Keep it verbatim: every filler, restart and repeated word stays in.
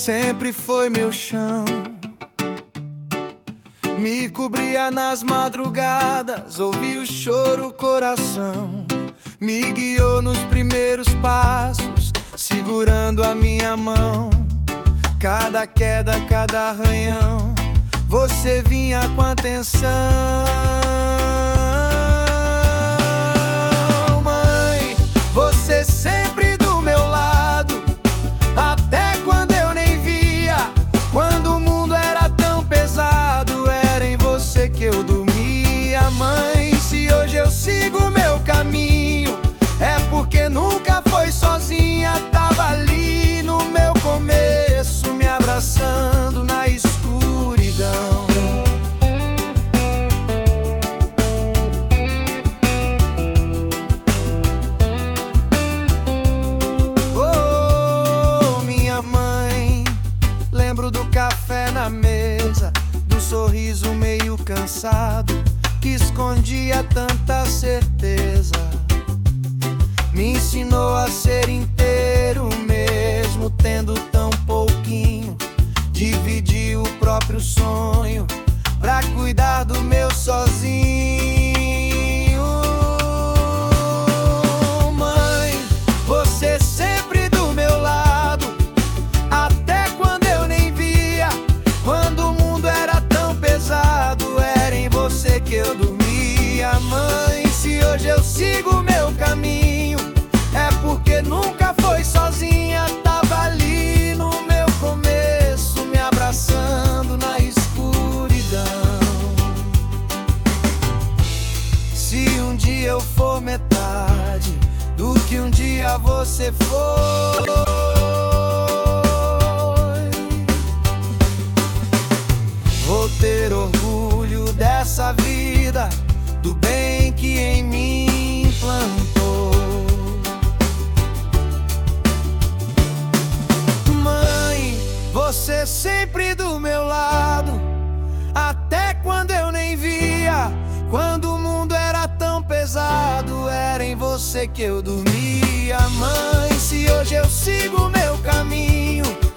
sempre foi meu chão. Me cobria nas madrugadas, ouvi o choro, coração. Me guiou nos primeiros passos, segurando a minha mão. Cada queda, cada arranhão, você vinha com atenção. Mãe, você sempre do meu lado, até quando eu nem via. Quando o mundo era tão pesado, era em você que eu dormia. Mãe, se hoje eu sigo meu caminho, é porque nunca foi sozinha. Tava ali no meu começo, me abraçando na escuridão. Oh, minha mãe, lembro do café na mesa, do sorriso meio cansado que escondia tanta certeza. Me ensinou a ser inteiro mesmo tendo tão pouquinho. Dividir o próprio sonho pra cuidar do meu sozinho. Mãe, você sempre do meu lado, até quando eu nem via. Quando o mundo era tão pesado, era em você que eu dormia. Mãe, se hoje eu sigo meu caminho, é porque nunca foi sozinha. Tava ali no meu começo, me abraçando na escuridão. Se um dia eu for metade do que um dia você foi, vou ter orgulho dessa vida, do bem que em mim implantou. Mãe, você sempre do meu lado, até quando eu nem via. Quando o mundo era tão pesado, era em você que eu dormia. Mãe, se hoje eu sigo meu caminho,